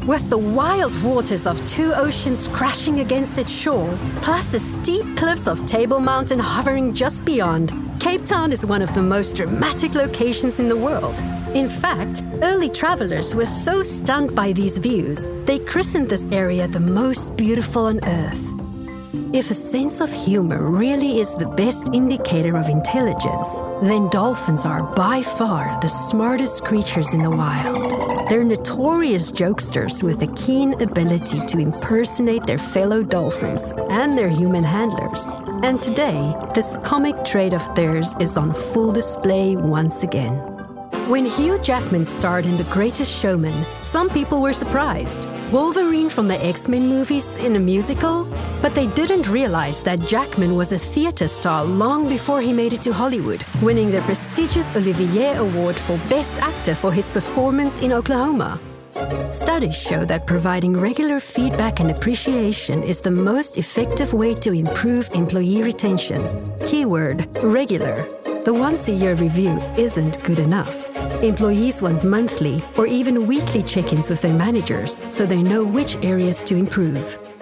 With the wild waters of two oceans crashing against its shore, plus the steep cliffs of Table Mountain hovering just beyond, Cape Town is one of the most dramatic locations in the world. In fact, early travelers were so stunned by these views, they christened this area the most beautiful on Earth. If a sense of humor really is the best indicator of intelligence, then dolphins are by far the smartest creatures in the wild. They're notorious jokesters with a keen ability to impersonate their fellow dolphins and their human handlers. And today, this comic trait of theirs is on full display once again. When Hugh Jackman starred in The Greatest Showman, some people were surprised. Wolverine from the X-Men movies in a musical? But they didn't realize that Jackman was a theater star long before he made it to Hollywood, winning the prestigious Olivier Award for Best Actor for his performance in Oklahoma. Studies show that providing regular feedback and appreciation is the most effective way to improve employee retention. Keyword, regular. The once-a-year review isn't good enough. Employees want monthly or even weekly check-ins with their managers so they know which areas to improve.